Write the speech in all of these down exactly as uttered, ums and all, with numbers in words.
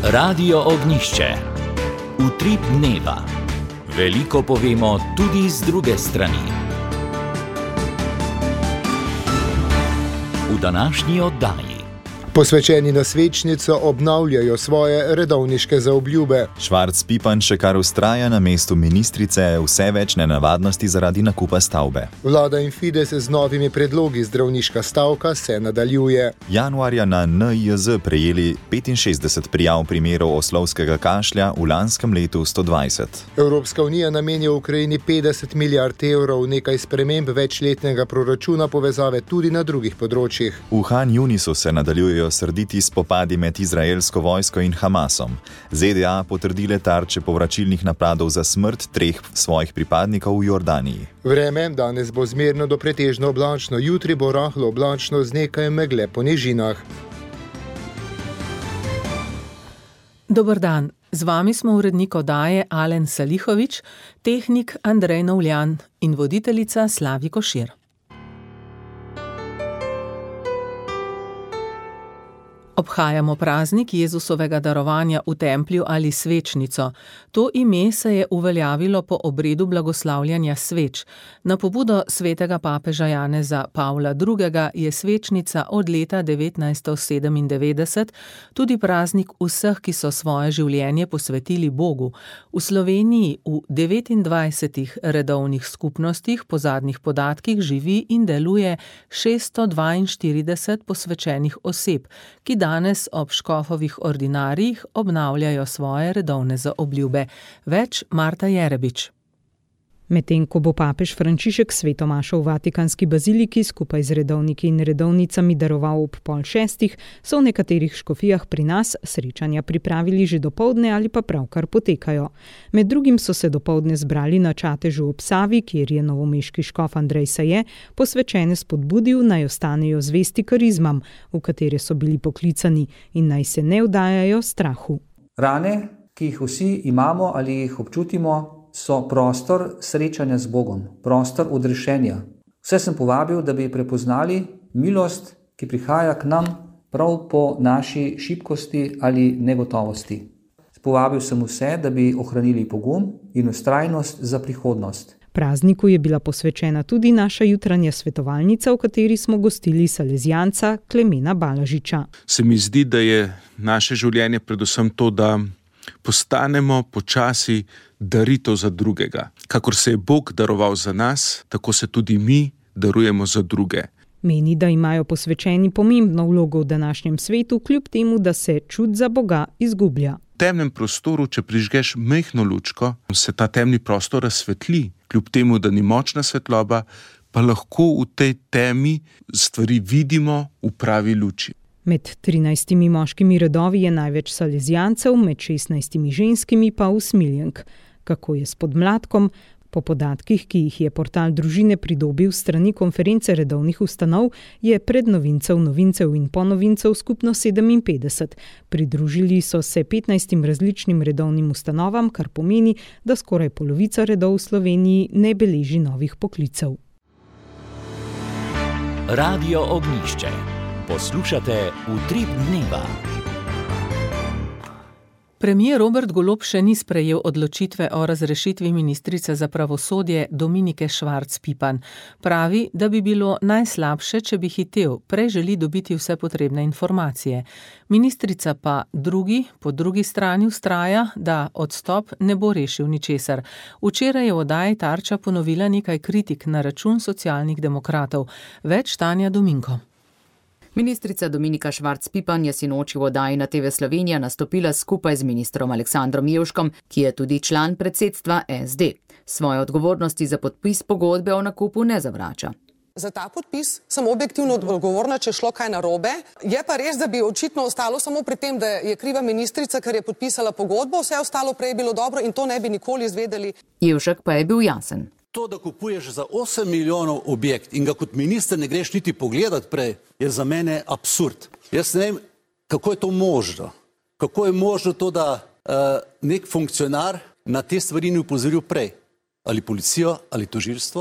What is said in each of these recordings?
Radio Ognišče. Utrip dneva. Veliko povemo tudi z druge strani. V današnji oddaji. Posvečeni na svečnico obnavljajo svoje redovniške zaobljube. Švarc Pipan še kar vztraja na mestu ministrice, vse več nenavadnosti zaradi nakupa stavbe. Vlada in Fides z novimi predlogi, zdravniška stavka se nadaljuje. Januarja na N I J Z prejeli petinšestdeset prijav primerov oslovskega kašlja, v lanskem letu sto dvajset. Evropska unija namenja Ukrajini petdeset milijard evrov, nekaj sprememb večletnega proračuna, povezave tudi na drugih področjih. V Han Junisu se nadaljujejo srditi spopadi med izraelsko vojsko in Hamasom. Z D A potrdile tarče povračilnih napadov za smrt treh svojih pripadnikov v Jordaniji. Vreme danes bo zmerno do pretežno oblačno, jutri bo rahlo oblačno z nekaj megle po nižinah. Dober dan, z vami smo urednik oddaje Alen Salihovič, tehnik Andrej Novljan in voditeljica Slavi Košir. Obhajamo praznik Jezusovega darovanja v templju ali svečnico. To ime se je uveljavilo po obredu blagoslavljanja sveč. Na pobudo svetega papeža Janeza Pavla drugega je svečnica od leta devetnajststo sedemindevetdeset tudi praznik vseh, ki so svoje življenje posvetili Bogu. V Sloveniji v devetindvajsetih redovnih skupnostih po zadnjih podatkih živi in deluje šeststo dvainštirideset posvečenih oseb, ki danes ob škofovih ordinarijih obnavljajo svoje redovne zaobljube. Več Marta Jerebič. Medtem ko bo papež Frančišek sveto mašo v Vatikanski baziliki skupaj z redovniki in redovnicami daroval ob pol šestih, so v nekaterih škofijah pri nas srečanja pripravili že dopoldne ali pa pravkar potekajo. Med drugim so se dopoldne zbrali na Čatežu ob Savi, kjer je novomeški škof Andrej Saje posvečene spodbudil, naj ostanejo zvesti karizmam, v katere so bili poklicani, in naj se ne vdajajo strahu. Rane, ki jih vsi imamo ali jih občutimo, so prostor srečanja z Bogom, prostor odrešenja. Vse sem povabil, da bi prepoznali milost, ki prihaja k nam prav po naši šibkosti ali negotovosti. Povabil sem vse, da bi ohranili pogum in vztrajnost za prihodnost. Prazniku je bila posvečena tudi naša jutranja svetovalnica, v kateri smo gostili salezijanca Klemena Balažiča. Se mi zdi, da je naše življenje predvsem to, da postanemo počasi daritev za drugega. Kakor se je Bog daroval za nas, tako se tudi mi darujemo za druge. Meni, da imajo posvečeni pomembno vlogo v današnjem svetu, kljub temu, da se čut za Boga izgublja. V temnem prostoru, če prižgeš majhno lučko, se ta temni prostor razsvetli. Kljub temu, da ni močna svetloba, pa lahko v tej temi stvari vidimo v pravi luči. Med trinajstimi moškimi redovi je največ salezijancev, med šestnajstimi ženskimi pa usmiljenk. Kako je s podmladkom? Po podatkih, ki jih je portal Družine pridobil strani konference redovnih ustanov, je prednovincev, novincev in ponovincev skupno sedeminpetdeset. Pridružili so se petnajstim različnim redovnim ustanovam, kar pomeni, da skoraj polovica redov v Sloveniji ne beleži novih poklicev. Radio Ognišče. Poslušate Utrip dneva. Premier Robert Golob še ni sprejel odločitve o razrešitvi ministrice za pravosodje Dominike Švarc Pipan. Pravi, da bi bilo najslabše, če bi hitel, prej želi dobiti vse potrebne informacije. Ministrica pa drugi, po drugi strani vztraja, da odstop ne bo rešil ničesar. Včeraj je v oddaji Tarča ponovila nekaj kritik na račun Socialnih demokratov. Več Tanja Dominko. Ministrica Dominika Švarc Pipan je sinoči v oddaji na T V Slovenija nastopila skupaj z ministrom Aleksandrom Jevškom, ki je tudi član predsedstva S D. Svoje odgovornosti za podpis pogodbe o nakupu ne zavrača. Za ta podpis sem objektivno odgovorna, če je šlo kaj narobe. Je pa res, da bi očitno ostalo samo pri tem, da je kriva ministrica, ker je podpisala pogodbo, vse ostalo prej je bilo dobro in to ne bi nikoli izvedeli. Jevšek pa je bil jasen. To, da kupuješ za osem milijonov objekt in ga kot minister ne greš niti pogledati prej, je za mene absurd. Jaz ne vem, kako je to možno. Kako je možno to, da uh, nek funkcionar na te stvari ni upozoril prej. Ali policijo, ali tožilstvo.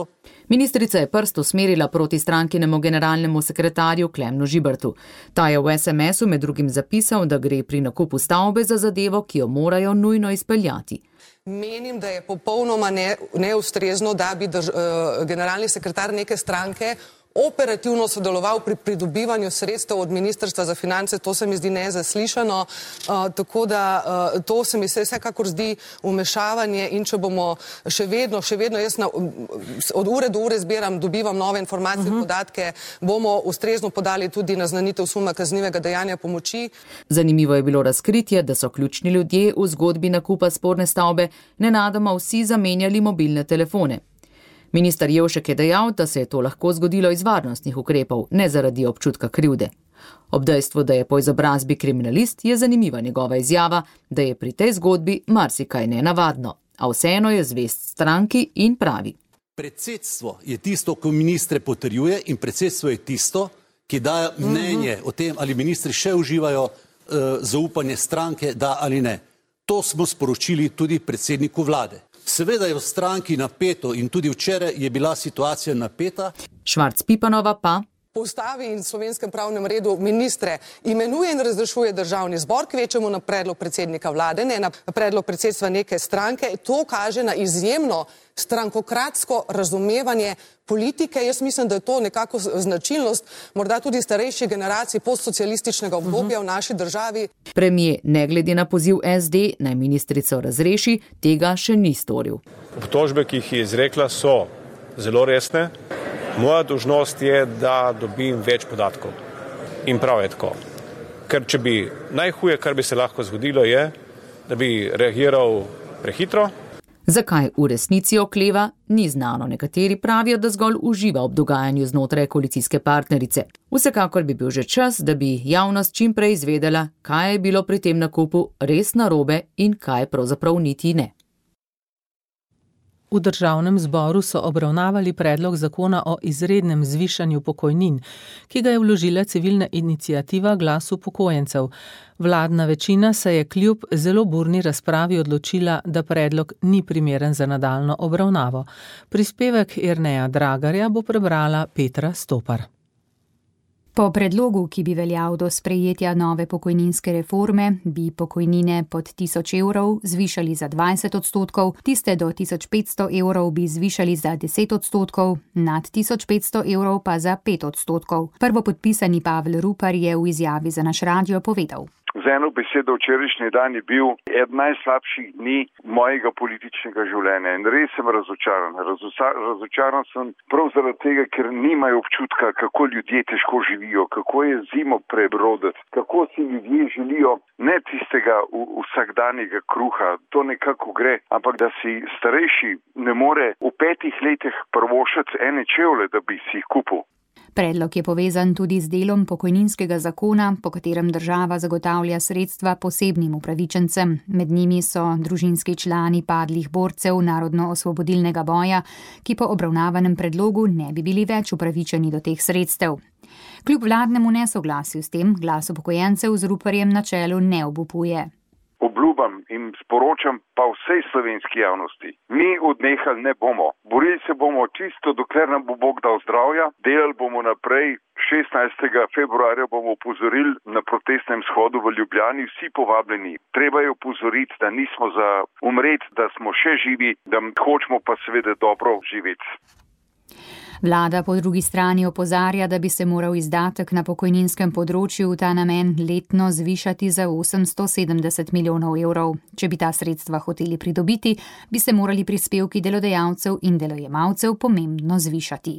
Ministrica je prst usmerila proti strankinemu generalnemu sekretarju Klemnu Žibertu. Ta je v es em esu med drugim zapisal, da gre pri nakupu stavbe za zadevo, ki jo morajo nujno izpeljati. Menim, da je popolnoma ne, neustrezno, da bi drž, uh, generalni sekretar neke stranke operativno sodeloval pri pridobivanju sredstev od Ministrstva za finance. To se mi zdi nezaslišano, uh, tako da uh, to se mi se vsekakor zdi vmešavanje in če bomo še vedno, še vedno jaz na, od ure do ure zbiram, dobivam nove informacije, uh-huh. podatke, bomo ustrezno podali tudi naznanitev suma kaznivega dejanja pomoči. Zanimivo je bilo razkritje, da so ključni ljudje v zgodbi nakupa sporne stavbe nenadoma vsi zamenjali mobilne telefone. Minister Jevšek je dejal, da se je to lahko zgodilo iz varnostnih ukrepov, ne zaradi občutka krivde. Ob dejstvu, da je po izobrazbi kriminalist, je zanimiva njegova izjava, da je pri tej zgodbi marsikaj nenavadno, a vseeno je zvest stranki in pravi. Predsedstvo je tisto, ko ministre potrjuje, in predsedstvo je tisto, ki daje mnenje o tem, ali ministri še uživajo uh, zaupanje stranke, da ali ne. To smo sporočili tudi predsedniku vlade. Seveda je v stranki napeto in tudi včeraj je bila situacija napeta. Švarc Pipanova pa po ustavi in slovenskem pravnem redu ministre imenuje in razrešuje državni zbor, kvečemu na predlog predsednika vlade, ne na predlog predsedstva neke stranke. To kaže na izjemno strankokratsko razumevanje politike. Jaz mislim, da je to nekako značilnost morda tudi starejših generacij postsocialističnega obdobja v naši državi. Premier, ne glede na poziv es de, naj ministrico razreši, tega še ni storil. Obtožbe, ki jih je izrekla, so zelo resne. Moja dolžnost je, da dobim več podatkov. In prav je tako. Ker če bi najhuje, kar bi se lahko zgodilo, je, da bi reagiral prehitro. Zakaj v resnici okleva, ni znano. Nekateri pravijo, da zgolj uživa ob dogajanju znotraj koalicijske partnerice. Vsekakor bi bil že čas, da bi javnost čim prej izvedela, kaj je bilo pri tem nakupu res narobe in kaj pravzaprav niti ne. V državnem zboru so obravnavali predlog zakona o izrednem zvišanju pokojnin, ki ga je vložila civilna iniciativa Glas upokojencev. Vladna večina se je kljub zelo burni razpravi odločila, da predlog ni primeren za nadaljnjo obravnavo. Prispevek Jerneja Dragarja bo prebrala Petra Stopar. Po predlogu, ki bi veljal do sprejetja nove pokojninske reforme, bi pokojnine pod tisoč evrov zvišali za dvajset odstotkov, tiste do tisoč petsto evrov bi zvišali za deset odstotkov, nad tisoč petsto evrov pa za pet odstotkov. Prvopodpisani Pavel Rupar je v izjavi za naš radio povedal. Z eno besedo, včerajšnji dan je bil eden najslabših dni mojega političnega življenja in res sem razočaran. Razočaran, razočaran sem prav zaradi tega, ker nimajo občutka, kako ljudje težko živijo, kako je zimo prebroditi, kako si ljudje želijo ne tistega vsakdanjega kruha, to nekako gre, ampak da si starejši ne more v petih letih prvošati ene čevlje, da bi si jih kupil. Predlog je povezan tudi z delom pokojninskega zakona, po katerem država zagotavlja sredstva posebnim upravičencem. Med njimi so družinski člani padlih borcev narodno-osvobodilnega boja, ki po obravnavanem predlogu ne bi bili več upravičeni do teh sredstev. Kljub vladnemu nesoglasju s tem, Glas upokojencev z Ruparjem na čelu ne obupuje. Obljubam in sporočam pa vsej slovenski javnosti. Mi odnehali ne bomo. Borili se bomo čisto, dokler nam bo Bog dal zdravja. Delali bomo naprej. šestnajstega februarja bomo opozorili na protestnem shodu v Ljubljani. Vsi povabljeni. Treba je opozoriti, da nismo za umreti, da smo še živi, da hočemo pa seveda dobro živeti. Vlada po drugi strani opozarja, da bi se moral izdatek na pokojninskem področju v ta namen letno zvišati za osemsto sedemdeset milijonov evrov. Če bi ta sredstva hoteli pridobiti, bi se morali prispevki delodajalcev in delojemalcev pomembno zvišati.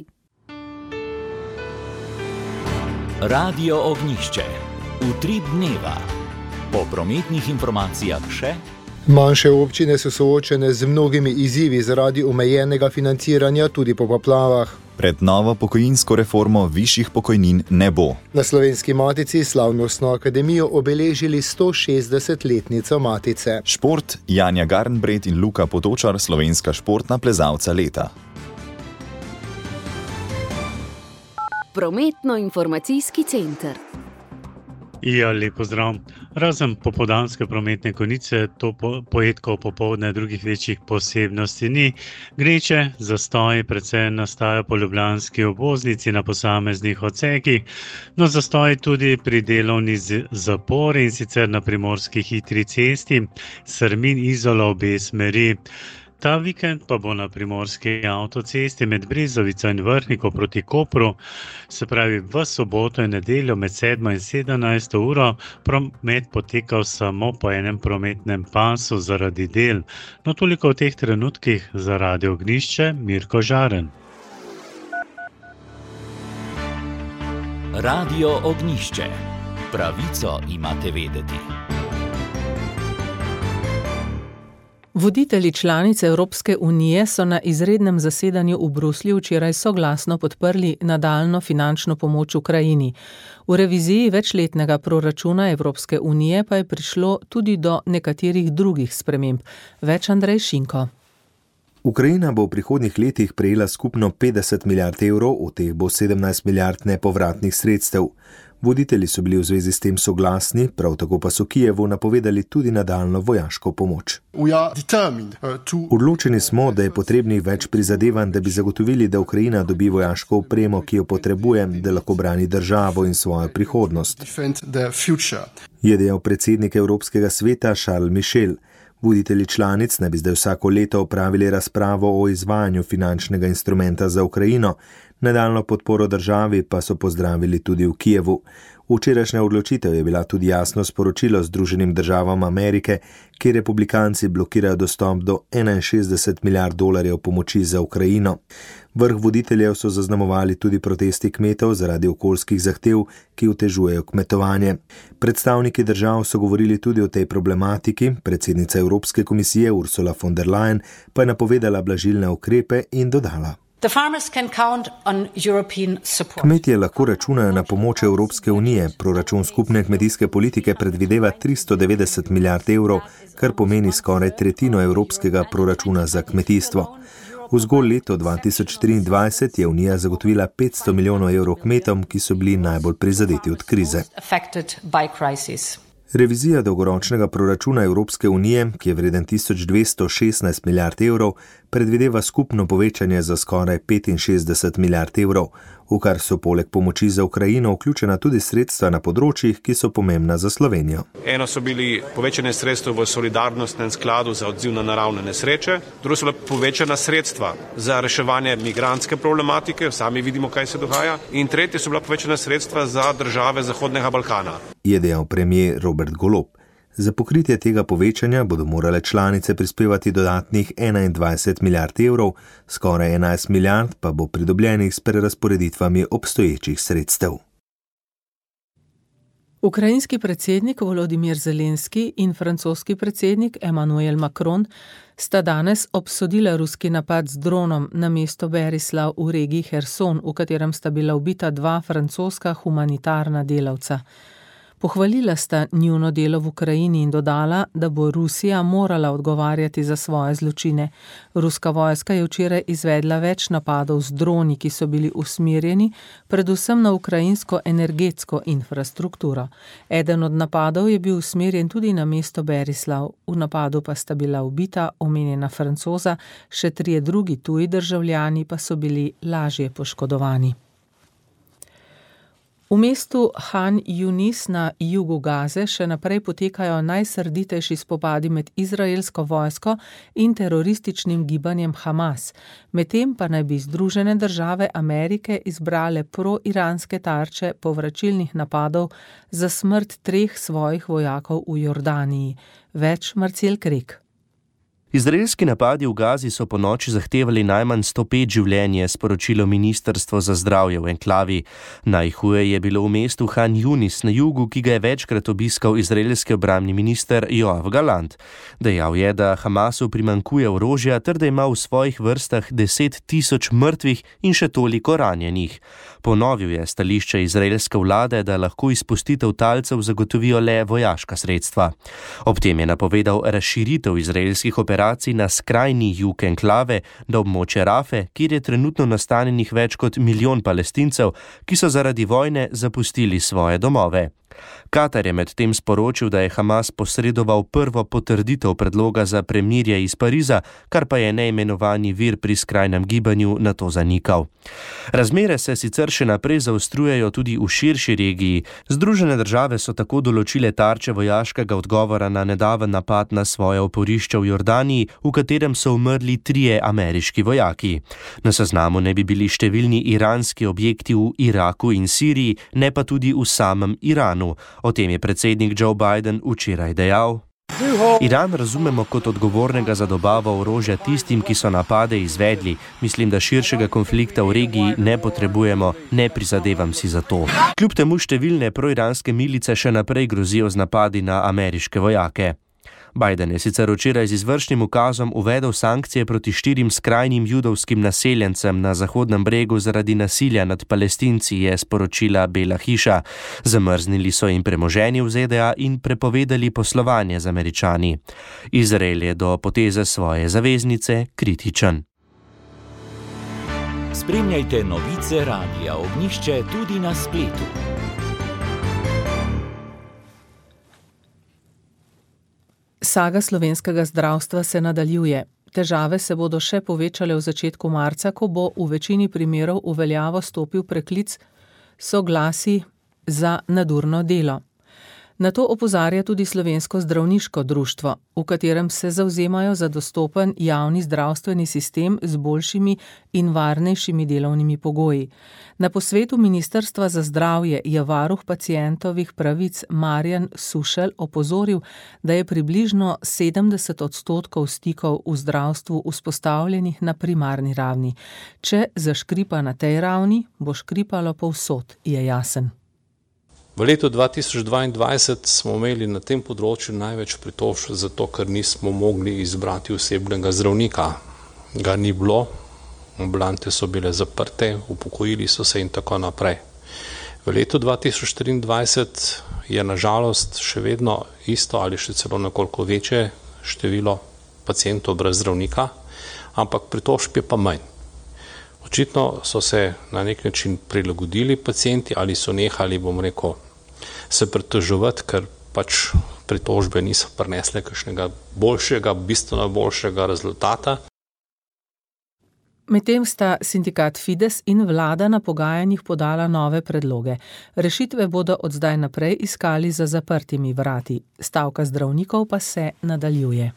Radio Ognjišče. Utrip dneva. Po prometnih informacijah še. Manjše občine so soočene z mnogimi izzivi zaradi omejenega financiranja tudi po poplavah. Pred novo pokojninsko reformo višjih pokojnin ne bo. Na Slovenski matici slavnostno akademijo obeležili sto šestdesetletnico matice. Šport, Janja Garnbret in Luka Potočar, slovenska športna plezalca leta. Prometno-informacijski center. Ja, lepo zdrav. Razen popoldanske prometne konice, to po, pojetkov popoldne drugih večjih posebnosti ni. Gneče, zastoji predvsem nastajajo po ljubljanski obvoznici na posameznih odsekih, no zastoji tudi pri delovni zapori in sicer na primorski hitri cesti, Srmin-Izola obe smeri. Ta vikend pa bo na primorski avtocesti med Brezovico in Vrhniko proti Kopru, se pravi v soboto in nedeljo med sedmo in sedemnajsto uro, promet potekal samo po enem prometnem pasu zaradi del. No toliko v teh trenutkih za Radio Ognjišče, Mirko Žaren. Radio Ognjišče. Pravico imate vedeti. Voditelji članice Evropske unije so na izrednem zasedanju v Bruslju včeraj soglasno podprli nadaljnjo finančno pomoč Ukrajini. V reviziji večletnega proračuna Evropske unije pa je prišlo tudi do nekaterih drugih sprememb. Več Andrej Šinko. Ukrajina bo v prihodnjih letih prejela skupno petdeset milijard evrov, od teh bo sedemnajst milijard nepovratnih sredstev. Voditelji so bili v zvezi s tem soglasni, prav tako pa so Kijevu napovedali tudi nadaljnjo vojaško pomoč. Odločeni smo, da je potrebnih več prizadevanj, da bi zagotovili, da Ukrajina dobi vojaško opremo, ki jo potrebuje, da lahko brani državo in svojo prihodnost, je dejal predsednik Evropskega sveta Charles Michel. Voditelji članic naj bi zdaj vsako leto opravili razpravo o izvajanju finančnega instrumenta za Ukrajino, nadaljnjo podporo državi pa so pozdravili tudi v Kijevu. Včerajšnja odločitev je bila tudi jasno sporočilo Združenim državam Amerike, kjer republikanci blokirajo dostop do enainšestdeset milijard dolarjev pomoči za Ukrajino. Vrh voditeljev so zaznamovali tudi protesti kmetov zaradi okoljskih zahtev, ki otežujejo kmetovanje. Predstavniki držav so govorili tudi o tej problematiki, predsednica Evropske komisije Ursula von der Leyen pa je napovedala blažilne ukrepe in dodala: Kmetje lahko računajo na pomoč Evropske unije. Proračun skupne kmetijske politike predvideva tristo devetdeset milijard evrov, kar pomeni skoraj tretjino evropskega proračuna za kmetijstvo. V zgolj leto dva tisoč triindvajset je Unija zagotovila petsto milijonov evrov kmetom, ki so bili najbolj prizadeti od krize. Revizija dolgoročnega proračuna Evropske unije, ki je vreden tisoč dvesto šestnajst milijard evrov, predvideva skupno povečanje za skoraj petinšestdeset milijard evrov, v kar so poleg pomoči za Ukrajino vključena tudi sredstva na področjih, ki so pomembna za Slovenijo. Eno so bili povečane sredstva v solidarnostnem skladu za odziv na naravne nesreče, drugo so bila povečana sredstva za reševanje migrantske problematike, sami vidimo, kaj se dogaja, in tretje so bila povečana sredstva za države Zahodnega Balkana, je dejal premier Robert Golob. Za pokritje tega povečanja bodo morale članice prispevati dodatnih enaindvajset milijard evrov, skoraj enajst milijard pa bo pridobljenih s prerazporeditvami obstoječih sredstev. Ukrajinski predsednik Volodimir Zelenski in francoski predsednik Emmanuel Macron sta danes obsodila ruski napad z dronom na mesto Berislav v regiji Herson, v katerem sta bila ubita dva francoska humanitarna delavca. Pohvalila sta njuno delo v Ukrajini in dodala, da bo Rusija morala odgovarjati za svoje zločine. Ruska vojska je včeraj izvedla več napadov z droni, ki so bili usmerjeni predvsem na ukrajinsko energetsko infrastrukturo. Eden od napadov je bil usmerjen tudi na mesto Berislav. V napadu pa sta bila ubita omenjena Francoza, še trije drugi tuji državljani pa so bili lažje poškodovani. V mestu Han Yunis na jugu Gaze še naprej potekajo najsrditejši spopadi med izraelsko vojsko in terorističnim gibanjem Hamas. Medtem pa naj bi Združene države Amerike izbrale pro-iranske tarče povračilnih napadov za smrt treh svojih vojakov v Jordaniji. Več Marcel Krek. Izraelski napadi v Gazi so po noči zahtevali najmanj sto pet življenj, je sporočilo Ministrstvo za zdravje v enklavi. Najhuje je bilo v mestu Han Yunis na jugu, ki ga je večkrat obiskal izraelski obrambni minister Joav Galant. Dejal je, da Hamasu primanjkuje orožja ter da ima v svojih vrstah deset tisoč mrtvih in še toliko ranjenih. Ponovil je stališče izraelske vlade, da lahko izpustitev talcev zagotovijo le vojaška sredstva. Ob tem je napovedal razširitev izraelskih operacij na skrajni jug enklave do območja Rafe, kjer je trenutno nastanjenih več kot milijon Palestincev, ki so zaradi vojne zapustili svoje domove. Katar je medtem sporočil, da je Hamas posredoval prvo potrditev predloga za premirje iz Pariza, kar pa je neimenovani vir pri skrajnem gibanju na to zanikal. Razmere se sicer še naprej zaostrujejo tudi v širši regiji. Združene države so tako določile tarče vojaškega odgovora na nedaven napad na svoje oporišča v Jordaniji, v katerem so umrli trije ameriški vojaki. Na seznamu ne bi bili številni iranski objekti v Iraku in Siriji, ne pa tudi v samem Iranu. O tem je predsednik Joe Biden včeraj dejal: Iran razumemo kot odgovornega za dobavo orožja tistim, ki so napade izvedli. Mislim, da širšega konflikta v regiji ne potrebujemo, ne prizadevam si za to. Kljub temu številne proiranske milice še naprej grozijo z napadi na ameriške vojake. Biden je sicer včeraj z izvršnim ukazom uvedel sankcije proti štirim skrajnim judovskim naseljencem na Zahodnem bregu zaradi nasilja nad Palestinci, je sporočila Bela hiša. Zamrznili so jim premoženje v Z D A in prepovedali poslovanje z Američani. Izrael je do poteze svoje zaveznice kritičen. Spremljajte novice Radia Ognjišče tudi na spletu. Saga slovenskega zdravstva se nadaljuje. Težave se bodo še povečale v začetku marca, ko bo v večini primerov v veljavo stopil preklic soglasij za nadurno delo. Na to opozarja tudi Slovensko zdravniško društvo, v katerem se zavzemajo za dostopen javni zdravstveni sistem z boljšimi in varnejšimi delovnimi pogoji. Na posvetu Ministrstva za zdravje je varuh pacientovih pravic Marjan Sušelj opozoril, da je približno sedemdeset odstotkov stikov v zdravstvu vzpostavljenih na primarni ravni. Če zaškripa na tej ravni, bo škripalo povsod, je jasen. V letu dva tisoč dvaindvajset smo imeli na tem področju največ pritožb zato, ker nismo mogli izbrati osebnega zdravnika. Ga ni bilo, ambulante so bile zaprte, upokojili so se in tako naprej. V letu dva tisoč triindvajset je nažalost še vedno isto ali še celo nekoliko večje število pacientov brez zdravnika, ampak pritožb je pa manj. Očitno so se na nek način prilagodili pacienti ali so nehali, bom rekel, se pritoževati, ker pač pritožbe niso prinesle kakšnega boljšega, bistveno boljšega rezultata. Medtem sta sindikat Fides in vlada na pogajanjih podala nove predloge. Rešitve bodo od zdaj naprej iskali za zaprtimi vrati. Stavka zdravnikov pa se nadaljuje.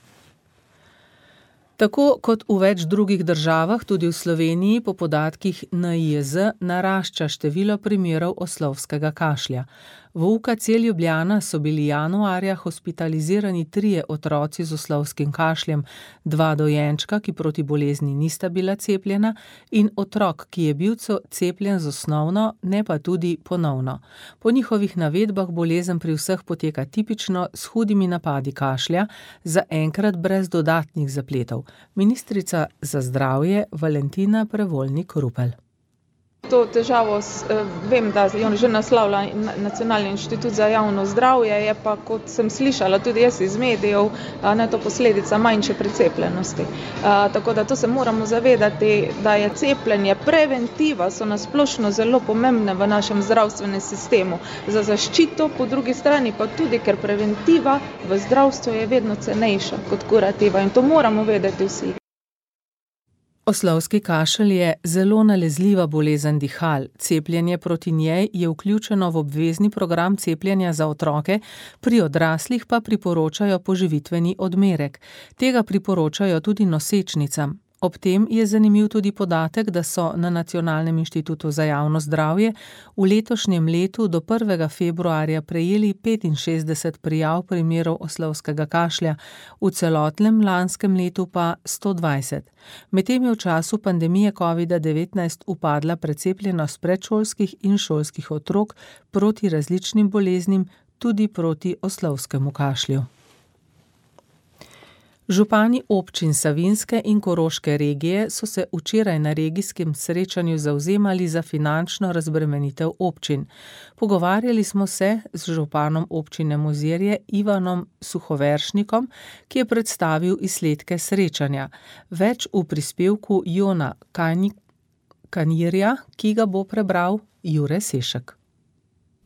Tako kot v več drugih državah, tudi v Sloveniji po podatkih N I J Z narašča število primerov oslovskega kašlja. V U K C Ljubljana so bili januarja hospitalizirani trije otroci z oslovskim kašljem, dva dojenčka, ki proti bolezni nista bila cepljena, in otrok, ki je bil cepljen z osnovno, ne pa tudi ponovno. Po njihovih navedbah bolezen pri vseh poteka tipično s hudimi napadi kašlja, zaenkrat brez dodatnih zapletov. Ministrica za zdravje Valentina Prevolnik-Rupel. To težavo vem, da jo že naslavlja Nacionalni inštitut za javno zdravje, je pa, kot sem slišala tudi jaz iz medijev, ne to posledica manjše precepljenosti. Tako da to se moramo zavedati, da je cepljenje, preventiva so nasplošno zelo pomembne v našem zdravstvenem sistemu. Za zaščito, po drugi strani pa tudi, ker preventiva v zdravstvu je vedno cenejša kot kurativa in to moramo vedeti vsi. Oslovski kašelj je zelo nalezljiva bolezen dihal. Cepljenje proti njej je vključeno v obvezni program cepljenja za otroke, pri odraslih pa priporočajo poživitveni odmerek. Tega priporočajo tudi nosečnicam. Ob tem je zanimiv tudi podatek, da so na Nacionalnem inštitutu za javno zdravje v letošnjem letu do prvega februarja prejeli petinšestdeset prijav primerov oslovskega kašlja, v celotnem lanskem letu pa sto dvajset. Medtem je v času pandemije covida devetnajst upadla precepljenost predšolskih in šolskih otrok proti različnim boleznim, tudi proti oslovskemu kašlju. Župani občin Savinjske in Koroške regije so se včeraj na regijskem srečanju zavzemali za finančno razbremenitev občin. Pogovarjali smo se z županom občine Mozirje Ivanom Suhoveršnikom, ki je predstavil izsledke srečanja. Več v prispevku Jona Kanjirja, ki ga bo prebral Jure Sešek.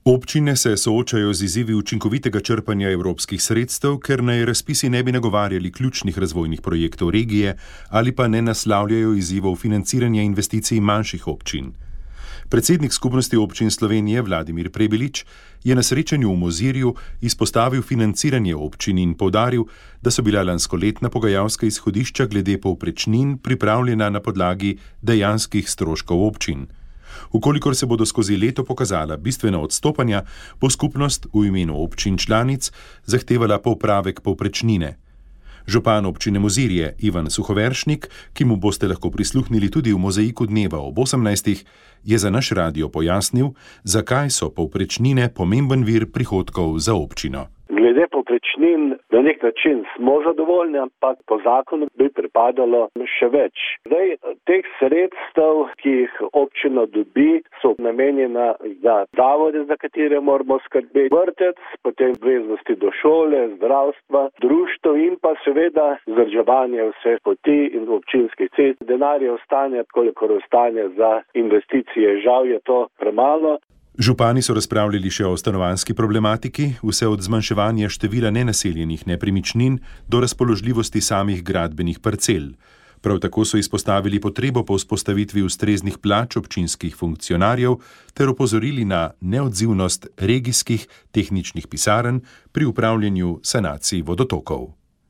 Občine se soočajo z izzivi učinkovitega črpanja evropskih sredstev, ker naj razpisi ne bi nagovarjali ključnih razvojnih projektov regije ali pa ne naslavljajo izzivov financiranja investicij manjših občin. Predsednik Skupnosti občin Slovenije Vladimir Prebelič je na srečanju v Mozirju izpostavil financiranje občin in poudaril, da so bila lanskoletna pogajalska izhodišča glede povprečnin pripravljena na podlagi dejanskih stroškov občin. Ukolikor se bodo skozi leto pokazala bistvena odstopanja, bo skupnost v imenu občin članic zahtevala popravek povprečnine. Župan občine Mozirje Ivan Suhoveršnik, ki mu boste lahko prisluhnili tudi v mozaiku dneva ob osemnajstih, je za naš radio pojasnil, zakaj so povprečnine pomemben vir prihodkov za občino. Glede povprečnin na nek način smo zadovoljni, ampak po zakonu bi pripadalo še več. Zdaj, teh sredstev, ki jih občina dobi, so namenjena za zavode, za katere moramo skrbeti, vrtec, potem obveznosti do šole, zdravstva, društvo in pa seveda vzdrževanje vseh poti in občinskih cest. Denarja ostane, kolikor ostane za investicije. Žal je to premalo. Župani so razpravljali še o stanovanjski problematiki, vse od zmanjševanja števila nenaseljenih nepremičnin do razpoložljivosti samih gradbenih parcel. Prav tako so izpostavili potrebo po vzpostavitvi ustreznih plač občinskih funkcionarjev ter opozorili na neodzivnost regijskih tehničnih pisarn pri upravljanju sanacij vodotokov.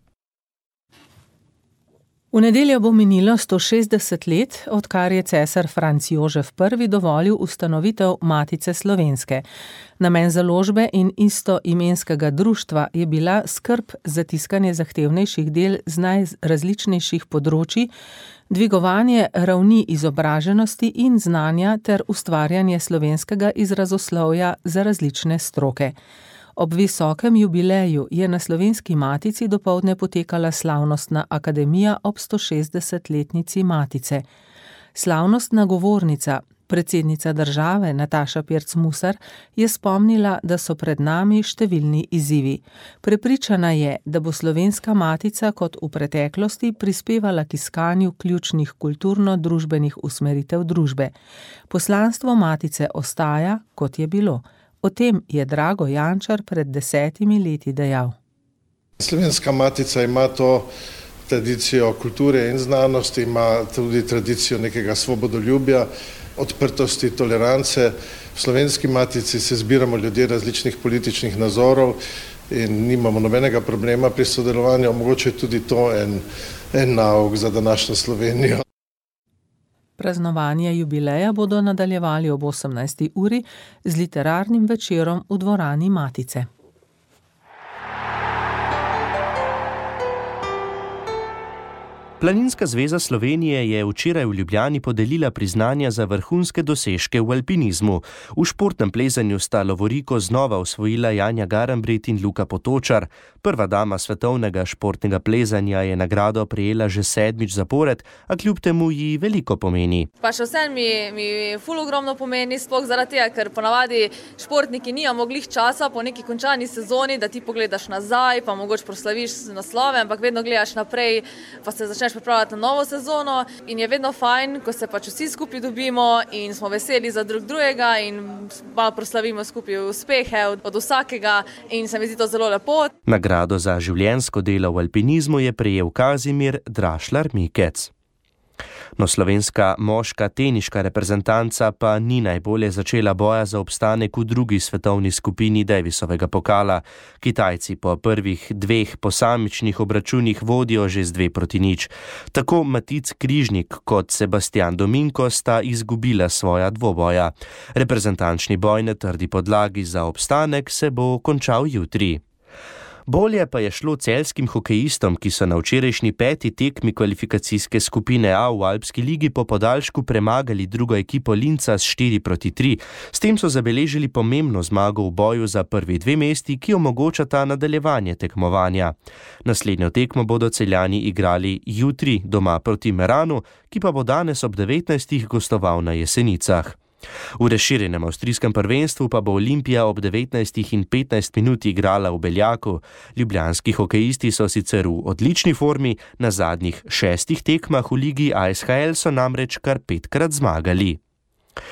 V nedeljo bo minilo sto šestdeset let, odkar je cesar Franc Jožef prvi dovolil ustanovitev Matice slovenske. Namen založbe in istoimenskega društva je bila skrb za tiskanje zahtevnejših del z najrazličnejših področij, dvigovanje ravni izobraženosti in znanja ter ustvarjanje slovenskega izrazoslovja za različne stroke. Ob visokem jubileju je na Slovenski matici dopoldne potekala slavnostna akademija ob sto šestdesetletnici Matice. Slavnostna govornica, predsednica države Nataša Pirc Musar, je spomnila, da so pred nami številni izzivi. Prepričana je, da bo Slovenska matica kot v preteklosti prispevala k iskanju ključnih kulturno-družbenih usmeritev družbe. Poslanstvo Matice ostaja, kot je bilo. O tem je Drago Jančar pred desetimi leti dejal. Slovenska matica ima to tradicijo kulture in znanosti, ima tudi tradicijo nekega svobodoljubja, odprtosti, tolerance. V Slovenski matici se zbiramo ljudje različnih političnih nazorov in nimamo nobenega problema pri sodelovanju. Mogoče je tudi to en, en nauk za današnjo Slovenijo. Praznovanje jubileja bodo nadaljevali ob osemnajsti uri z literarnim večerom v dvorani Matice. Planinska zveza Slovenije je včeraj v Ljubljani podelila priznanja za vrhunske dosežke v alpinizmu. V športnem plezanju sta lovoriko znova osvojila Janja Garambret in Luka Potočar. Prva dama svetovnega športnega plezanja je nagrado prejela že sedmič zapored, a kljub temu ji veliko pomeni. Pa še vsem mi, mi ful ogromno pomeni, sploh zaradi tega, ker ponavadi športniki nimamo glih časa po neki končani sezoni, da ti pogledaš nazaj, pa mogoče proslaviš naslove, ampak vedno gledaš naprej, pa se začneš pripravljati na novo sezono in je vedno fajn, ko se pač vsi skupaj dobimo in smo veseli za drug drugega in malo proslavimo skupaj uspehe od, od vsakega in se mi zdi to zelo lepo. Nagrado za življenjsko delo v alpinizmu je prejel Kazimir Drašlar-Mikec. No, slovenska moška teniška reprezentanca pa ni najbolje začela boja za obstanek v drugi svetovni skupini Davisovega pokala. Kitajci po prvih dveh posamičnih obračunih vodijo že z dve proti nič. Tako Matic Križnik kot Sebastian Dominko sta izgubila svoja dvoboja. Reprezentančni boj na trdi podlagi za obstanek se bo končal jutri. Bolje pa je šlo celjskim hokejistom, ki so na včerajšnji peti tekmi kvalifikacijske skupine A v Alpski ligi po podaljšku premagali drugo ekipo Linca s štiri proti tri. S tem so zabeležili pomembno zmago v boju za prvi dve mesti, ki omogočata nadaljevanje tekmovanja. Naslednjo tekmo bodo Celjani igrali jutri doma proti Meranu, ki pa bo danes ob devetnajstih gostoval na Jesenicah. V razširjenem avstrijskem prvenstvu pa bo Olimpija ob devetnajstih in petnajst minut igrala v Beljaku. Ljubljanski hokejisti so sicer v odlični formi, na zadnjih šestih tekmah v ligi A S H L so namreč kar petkrat zmagali.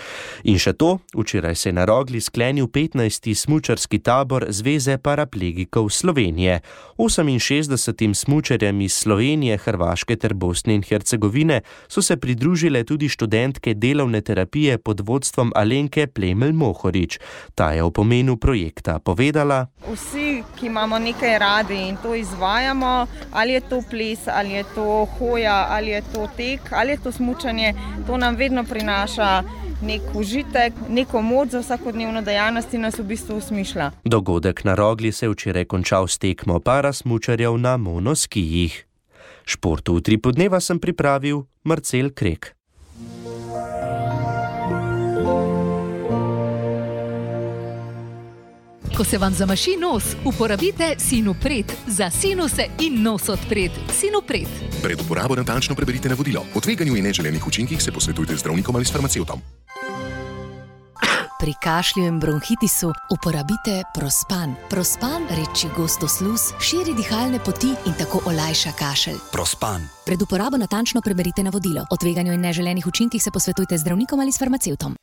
In še to, včeraj se je na Rogli sklenil petnajsti smučarski tabor Zveze paraplegikov Slovenije. oseminšestdesetim smučarjem iz Slovenije, Hrvaške ter Bosne in Hercegovine so se pridružile tudi študentke delovne terapije pod vodstvom Alenke Plemelj-Mohorič. Ta je o pomenu projekta povedala: Vsi, ki imamo nekaj radi in to izvajamo, ali je to ples, ali je to hoja, ali je to tek, ali je to smučanje, to nam vedno prinaša nek užitek, neko moč za vsakodnevno dejavnost in nas v bistvu usmišlja. Dogodek na Rogli se je včeraj končal s tekmo parasmučarjev na monoskijih. Športu v Utripu dneva sem pripravil Marcel Krek. Ko se vam zamaši nos, uporabite Sinopret. Za sinuse in nos odpret. Sinopret. Pred uporabo natančno preberite navodilo. O tveganju in neželenih učinkih se posvetujte z zdravnikom ali s farmacevtom. Pri kašlju in bronhitisu uporabite Prospan. Prospan reči gosto sluz, širi dihalne poti in tako olajša kašelj. Prospan. Pred uporabo natančno preberite navodilo. O tveganju in neželenih učinkih se posvetujte z zdravnikom ali s farmacevtom.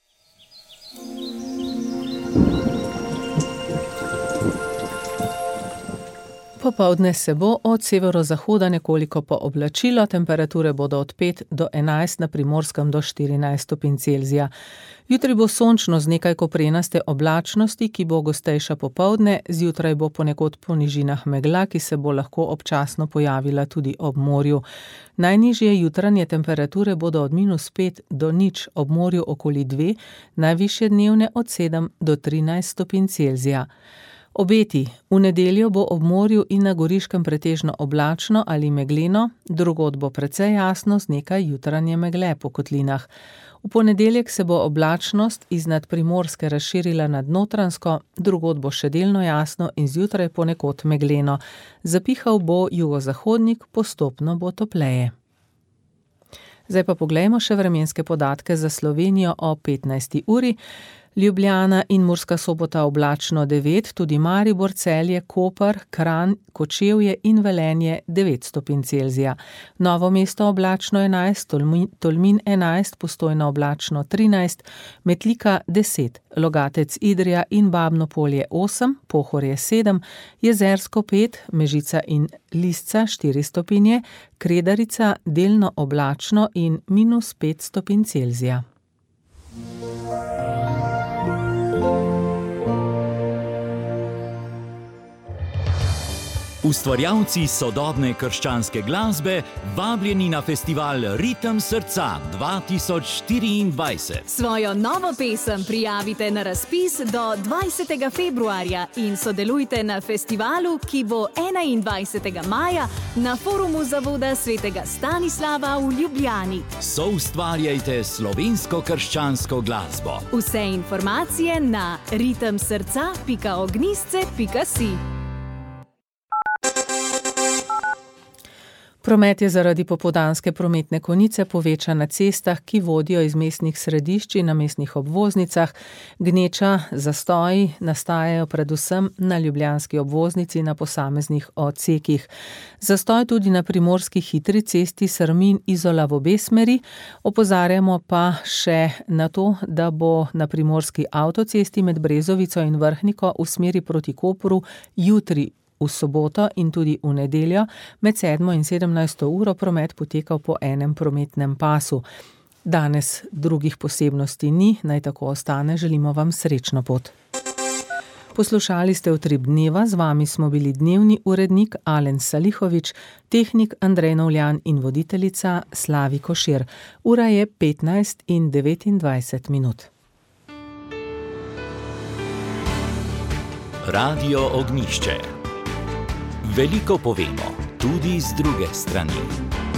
Popoldne se bo od severozahoda nekoliko pooblačilo, temperature bodo od pet do enajst, na Primorskem do štirinajst stopinj Celzija. Jutri bo sončno z nekaj koprenaste oblačnosti, ki bo gostejša popoldne, zjutraj bo ponekod po nižinah megla, ki se bo lahko občasno pojavila tudi ob morju. Najnižje jutranje temperature bodo od minus pet do nič, ob morju okoli dve, najvišje dnevne od sedem do trinajst stopinj Celzija. Obeti. V nedeljo bo ob morju in na Goriškem pretežno oblačno ali megleno, drugod bo precej jasno z nekaj jutranje megle po kotlinah. V ponedeljek se bo oblačnost iznad Primorske razširila nad Notranjsko, drugod bo še delno jasno in zjutraj ponekod megleno. Zapihal bo jugozahodnik, postopno bo topleje. Zdaj pa poglejmo še vremenske podatke za Slovenijo o petnajsti uri. Ljubljana in Murska Sobota oblačno devet, tudi Maribor, Celje, Koper, Kranj, Kočevje in Velenje devet stopinj Celzija. Novo mesto oblačno enajst, Tolmin, Tolmin enajst, Postojna oblačno trinajst, Metlika deset, Logatec, Idrija in Babno Polje osem, Pohorje sedem, Jezersko pet, Mežica in Lisca štiri stopinje, Kredarica delno oblačno in minus pet stopinj Celzija. Ustvarjalci sodobne krščanske glasbe vabljeni na festival Ritem srca dva tisoč štiriindvajset. Svojo novo pesem prijavite na razpis do dvajsetega februarja in sodelujte na festivalu, ki bo enaindvajsetega maja na forumu Zavoda svetega Stanislava v Ljubljani. Soustvarjajte slovensko krščansko glasbo. Vse informacije na ritemsrca pika ognjisce pika si. Promet je zaradi popoldanske prometne konice povečan na cestah, ki vodijo iz mestnih središč in na mestnih obvoznicah. Gneča, zastoji nastajajo predvsem na ljubljanski obvoznici na posameznih odsekih. Zastoj tudi na primorski hitri cesti Srmin-Izola v obe smeri. Opozarjamo pa še na to, da bo na primorski avtocesti med Brezovico in Vrhniko v smeri proti Kopru jutri v soboto in tudi v nedeljo med sedmo in sedemnajsto uro promet potekal po enem prometnem pasu. Danes drugih posebnosti ni, naj tako ostane, želimo vam srečno pot. Poslušali ste Utrip dneva, z vami smo bili dnevni urednik Alen Salihovič, tehnik Andrej Novljan in voditeljica Slavi Košir. Ura je petnajst in devetindvajset minut. Radio Ognjišče. Veliko povemo, tudi z druge strani.